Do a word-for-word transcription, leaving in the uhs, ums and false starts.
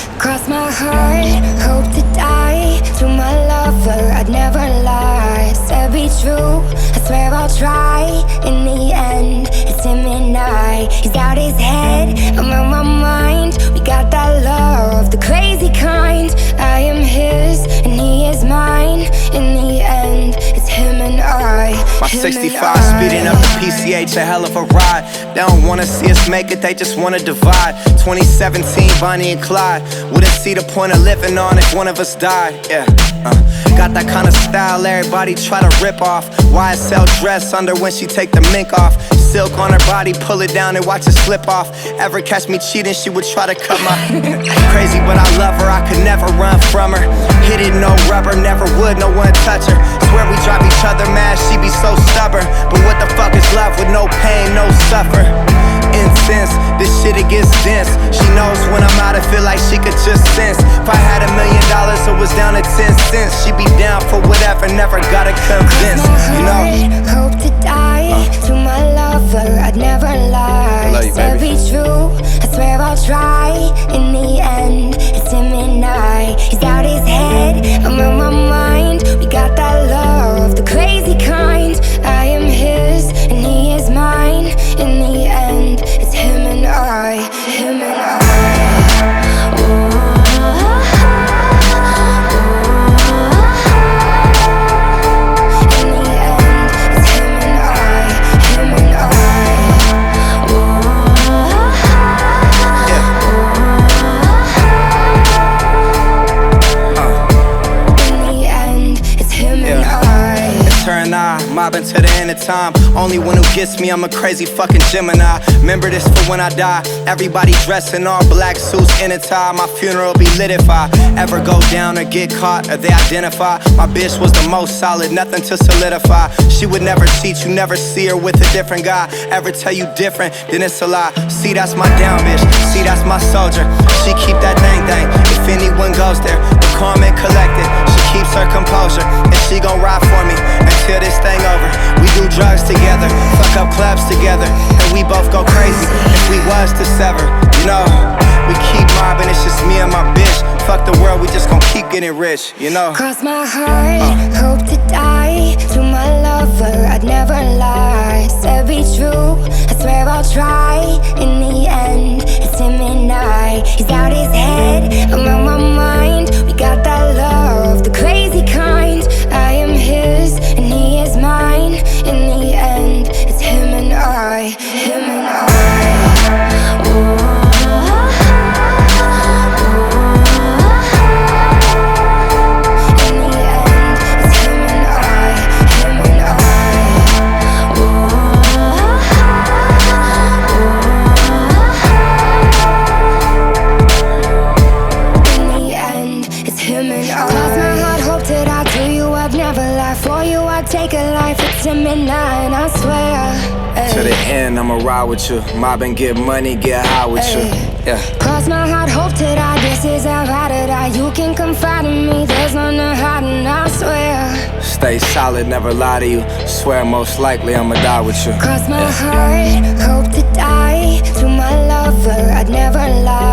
Cross my heart, hope to die. To my lover, I'd never lie. Said be true, I swear I'll try. In the end, it's him and I. He's out his head, I'm on my mind. We got that love, the crazy kind. I am his, and he is mine. In the end, it's him and I. My sixty-five speeding up the P C H, a hell of a ride. They don't wanna see us make it, they just wanna divide. Twenty seventeen, Bonnie and Clyde. Wouldn't see the point of living on if one of us died. Yeah, uh, got that kind of style everybody try to rip off. Y S L dress under when she take the mink off. Silk on her body, pull it down and watch it slip off. Ever catch me cheating, she would try to cut my crazy, but I love her, I could never run from her. Hit it, no rubber, never would, no one touch her. Swear we drive each other mad, she be so stubborn. But what the fuck is love with no pain, no suffer? Incense, this shit it gets dense. She knows when I'm out, I feel like she could just sense. If I had a million dollars, it was down to ten cents. She'd be down for whatever, never gotta convince, you know. Hope to die uh. to my lover, I'd never lie. I love you, Said baby. be true, I swear I'll try. In the end, it's him and I. He's out his head, I'm on my mind. We got that love, the crazy kind. I am his, and he is mine. In the end, it's him and I, him and I. Mobbing to the end of time. Only one who gets me, I'm a crazy fucking Gemini. Remember this for when I die. Everybody dressed in all black suits in a tie. My funeral be lit if I ever go down or get caught or they identify. My bitch was the most solid, nothing to solidify. She would never cheat, you never see her with a different guy. Ever tell you different, then it's a lie. See, that's my down bitch, see, that's my soldier. She keep that thing thing, if anyone goes there. But calm and collected, she keeps her composure. And she gon' ride for me until this thing over. We do drugs together, fuck up clubs together, and we both go crazy if we was to sever. You know, we keep mobbing, it's just me and my bitch. Fuck the world, we just gon' keep getting rich, you know. Cross my heart, uh. hope to die. To my lover, I'd never lie. Said be true, I swear I'll try. In the end, it's him and I. He's out his head, I'm on my mind. We got that love, the crazy kind. I am his, and he is mine. In the end, it's him and I, him and I. Oh. Take a life, it's him and I, and I swear ay. To the end, I'ma ride with you. Mob and get money, get high with ay. you. Yeah. Cross my heart, hope to die. This is how I to die. You can confide in me, there's none to hide, and I swear. Stay solid, never lie to you. Swear most likely I'ma die with you. Cross my yeah. heart, hope to die. To my lover, I'd never lie.